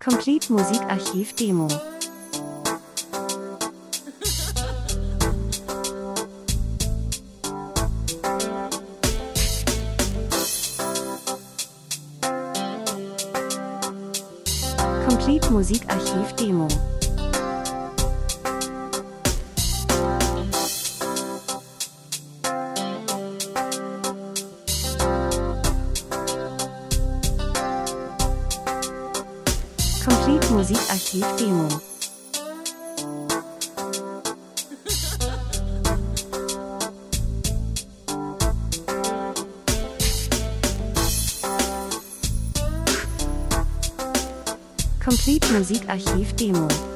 Complete Musikarchiv Demo. Complete Musikarchiv Demo. Complete Musikarchiv Demo. Complete Musikarchiv Demo.